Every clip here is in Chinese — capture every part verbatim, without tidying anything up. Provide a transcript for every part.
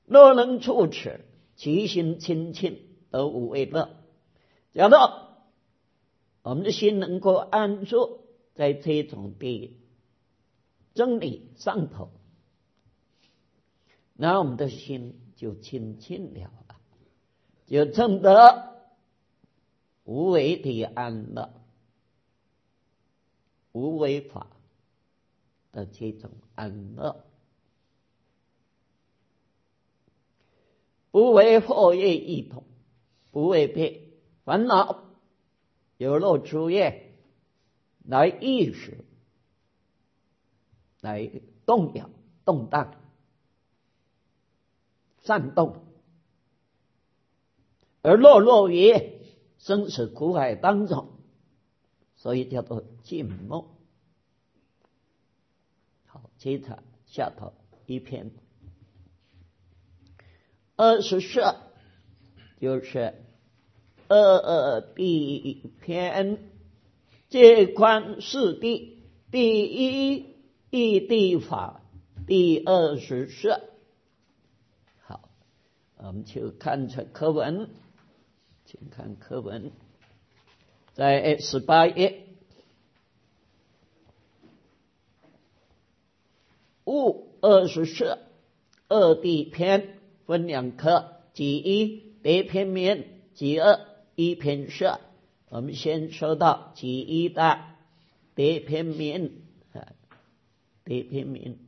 若能处此，其心清净，得无为乐。假如我们的心能够安住在这种的真理上头，那我们的心就清净了，就证得无为的安乐，无为法的这种安乐，不为惑业异同，不为被烦恼有漏诸业来意识，来动摇、动荡、煽动，而落入于生死苦海当中，所以叫做静默。好，接着下头一篇二十四，就是二谛篇，借观四谛，第一义谛法第二十四。好，我们就看这课文，请看课文，在十八页。物二十四，二谛篇分两课，即一别篇名，即二一篇色。我们先说到即一的别篇名，别篇名。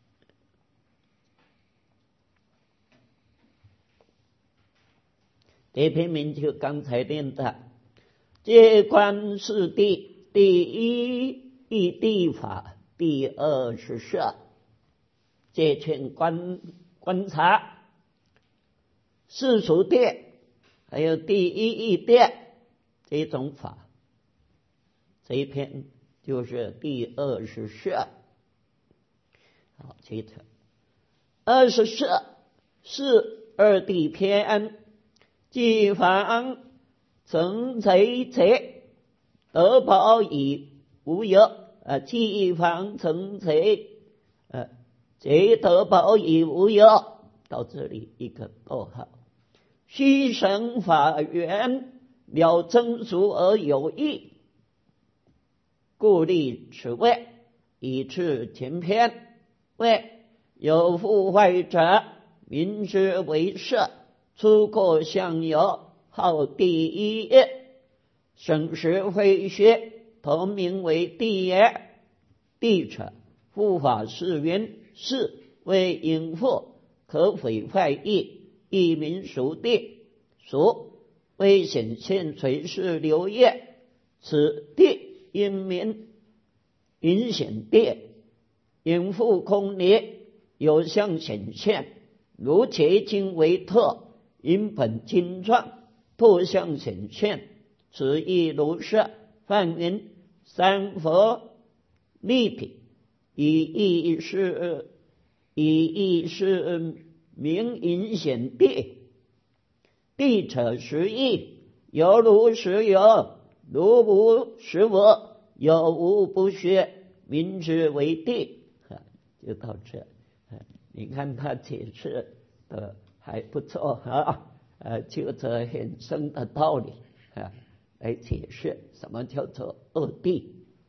别篇名就刚才念的，借观四谛，第一义谛法第二十四。借劝观观察世俗谛，还有第一义谛这种法，这一篇就是第二十四。好，接着二十四是二谛篇，即凡成贼贼，得宝以无有。啊，即凡成贼，呃。贼得宝以无有，到这里一个逗号。虚神法缘了真俗而有异，故立此谓，以次前篇谓有复坏者，名之为色，出过相由，号第一业，生实非虚，同名为谛也。谛者，复法是云。是为隐覆，可毁坏义，义名属谛。属为显现垂世流业，此谛因名隐显谛。隐覆空离，有相显现，如结经为特，因本经传，特相显现，此亦如是。梵云三佛立体，以义是以义是名隐显谛。谛者实义，有如实有，如无实无，有无不虚，名之为谛。就到这，你看他解释的还不错啊，呃，就这很深的道理啊，来解释什么叫做二谛。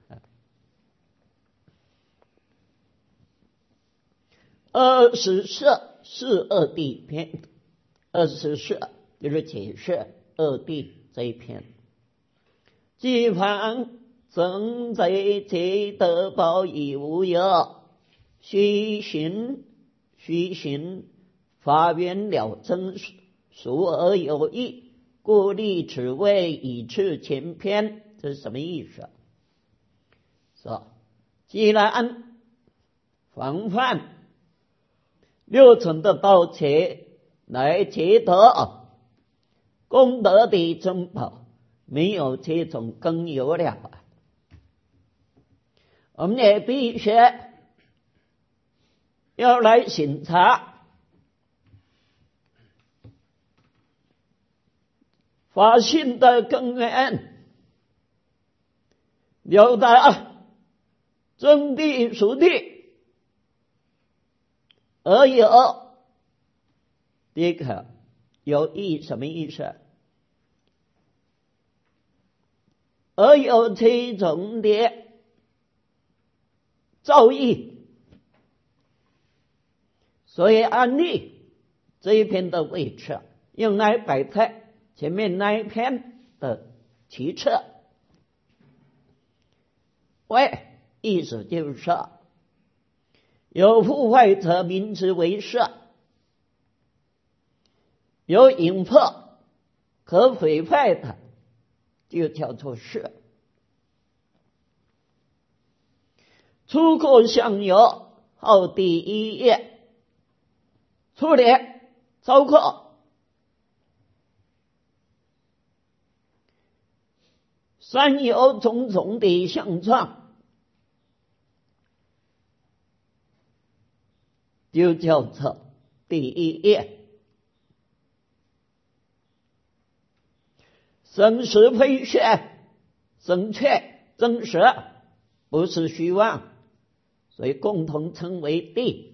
二十四是二谛篇，二十四就是解释二谛这一篇。即凡成贼贼得宝以无有，虚行虚行法缘了真俗而有异，故立此谓，以次前篇。这是什么意思？说既然防范六层的盗窃来劫得功德的珍宝，没有这种根由了啊，我们也必须要来审查法性的根源，了达真谛属谛，而有第一个有义什么意思？而有这种的造诣，所以安利这一篇的位置用来摆在前面那一篇的其次。为意思就是说，有破坏者名之为色，有引破可毁坏的就叫做色。出口相由，号第一页，出列糟粕，三有种种的相状，就叫做第一页。生实非虚，生确真实，不是虚妄，所以共同称为谛。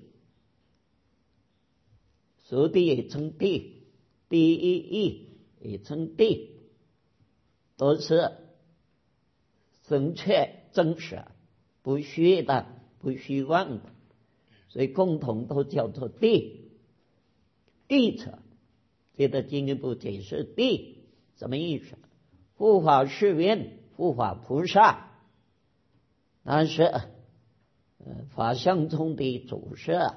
属谛也称谛，第一义也称谛，都是生确真实，不虚的，不虚妄的，所以共同都叫做谛。谛者，接着进一步解释谛什么意思？护法是云，护法菩萨，那是呃法相中的主摄。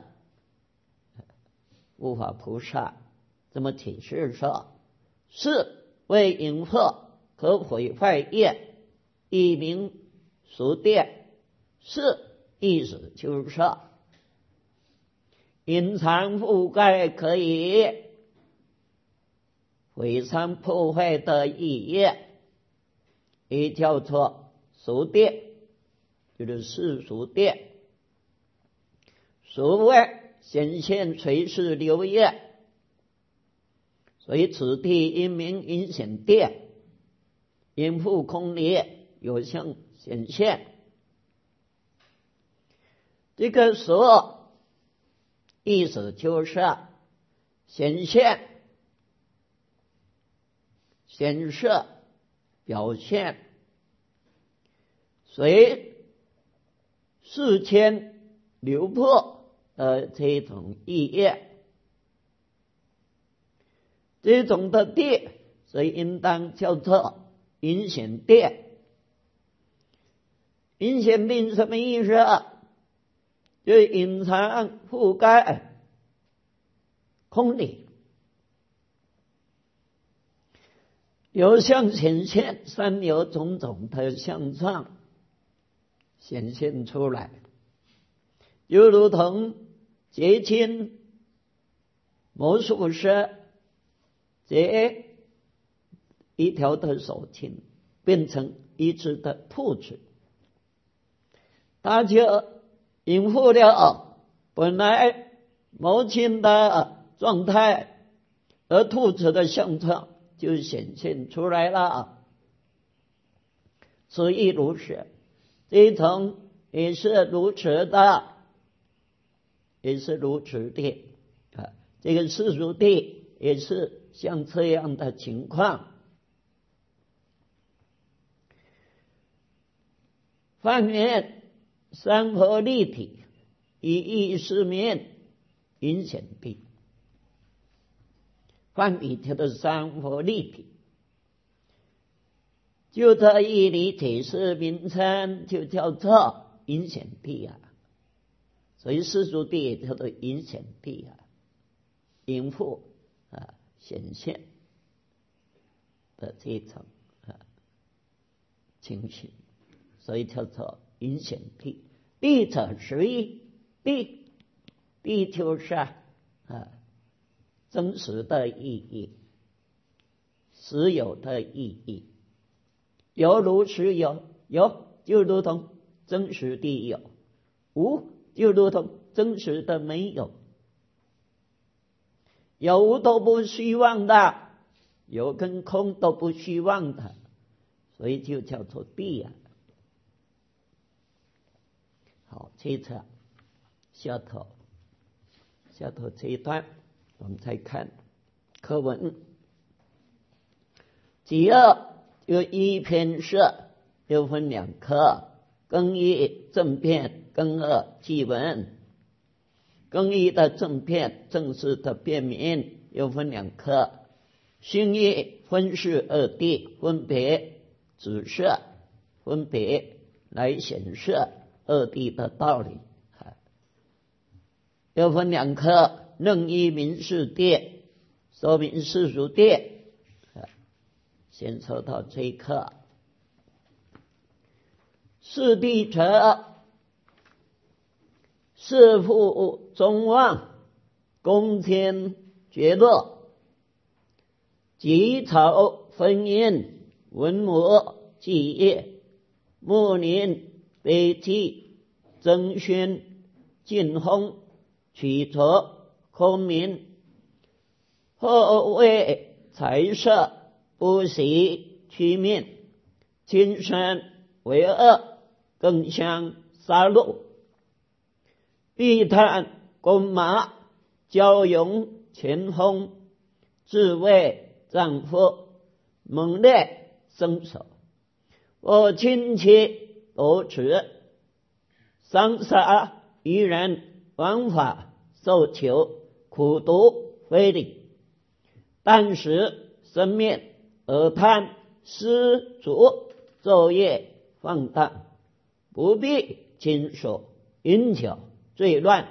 护法菩萨这么解释说：是为引惑可毁坏业，一名属谛。是意思就是说，隐藏覆盖可以毁伤破坏的意业，也叫做属谛，就是世俗谛。所谓显现随事流业，所以此谛因名隐显谛，因复空离，有相显现。这个所意思就是显现、显示、表现，随世间流破的这种意业，这种的谛，所以应当叫做隐显谛。隐显谛什么意思？就是隐藏覆盖空理，有相显现，三有种种的相状显现出来，就如同结晶魔术师结一条的手巾变成一只的兔子，他就隐覆了本来魔镜的状态，而兔子的相状就显现出来了。所以如是，这一层也是如此的，也是如此的啊。这个世俗谛也是像这样的情况。反面三合立体，以义释面，隐显谛。梵语叫做三合立体，就这一理解释名称就叫做隐显谛啊。所以世俗谛也叫做隐显谛啊，隐覆啊显现的这种啊情形，所以叫做隐显谛。谛者实义，谛谛就是啊真实的意义，实有的意义。有如实有，有就如同真实的有，无就如同真实的没有。有无都不虚妄的，有跟空都不虚妄的，所以就叫做谛啊。好，接着下头下头这一段我们再看课文，己二有一篇社，又分两科，庚一正辩，庚二祭文。庚一的正辩，正式的辩明，又分两科。辛一分是二谛，分别指示，分别来显示二谛的道理。又分两科，任一明是谛，说明世俗谛。先说到这一课，是谛者，是复中望，公天觉乐，己草分阴，文母祭业，木林悲祭，征宣进烘，取着空明，后为财色，不喜屈命，今生为恶，更相杀戮。必叹弓马，交勇前锋，自卫丈夫，猛烈身手。我亲戚夺持，伤杀于人，枉法受囚，苦毒非礼。但使生面，而贪失足，昼夜放荡，不必经手，饮酒醉乱，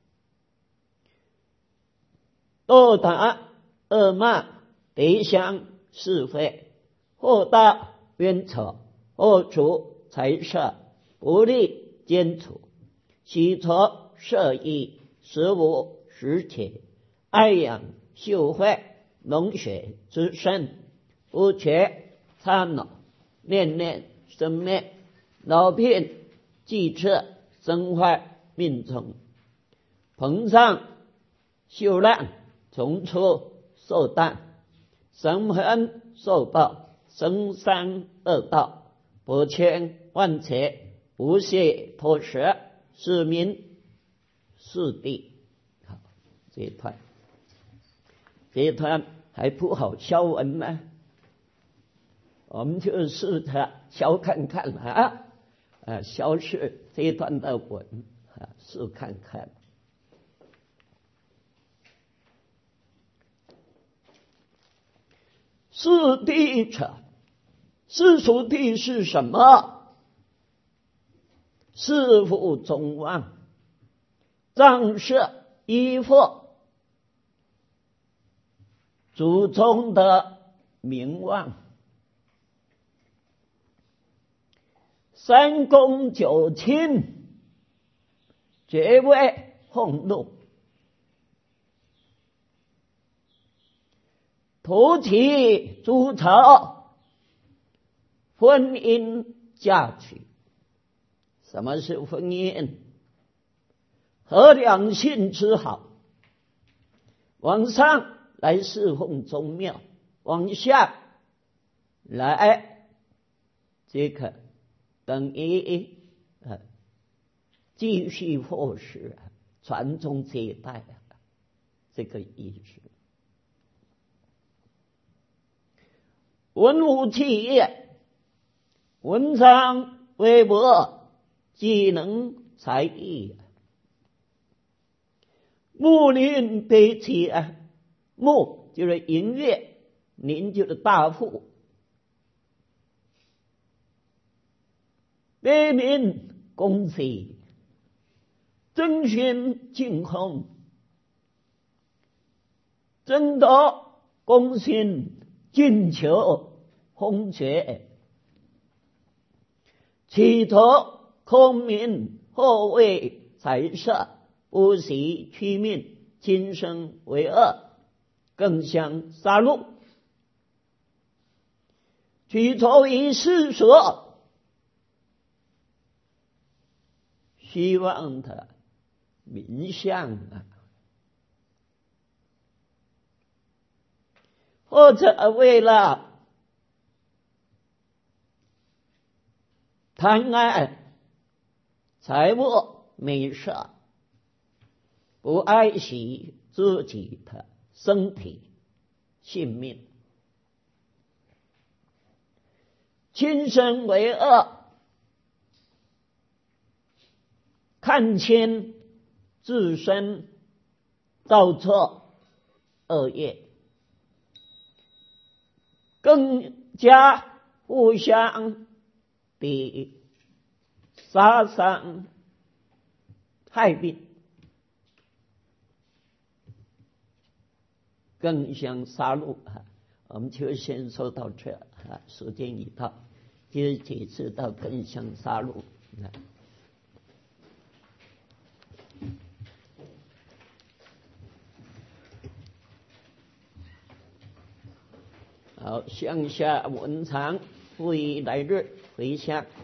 斗打恶骂，敌相是非，或大冤仇，或除财色，不利奸处，喜谪色艺，实无实体，爱养秀慧，龙血之身，不觉苍老，念念生灭，老病既彻，身坏命终，膨胀秀烂，从出受弹，神痕受报，生三恶道，不欠万劫，无懈脱食，是名是谛。好，这一段，这一段还不好消文吗？我们就试着消看看啊，啊，消是这一段的文啊，试看看。是谛者，世俗谛是什么？是复中望，仗摄依附，祖宗的名望，三公九卿，爵位俸禄，土起诸曹，婚姻嫁娶。什么是婚姻？合两性之好，往上来侍奉宗庙，往下来这个等于呃继续或是传宗接代，这个意思。文武器业，文章微博，技能才艺。木林悲戚啊，木就是音乐，林就是大户。悲民恭喜，征询进烘，争夺公心，进求轰厥，企图空明，后为财色，不惜屈命，今生为恶，更相杀戮。取酬于世所，希望的名相啊，或者为了贪爱财物美色，不爱惜自己的身体、性命。亲身为恶，看清自身造错恶业，更加互相的杀伤害病，更相杀戮啊！我们就先说到这啊，时间已到，接着知道更相杀戮啊。好，向下文长，复以来日回向。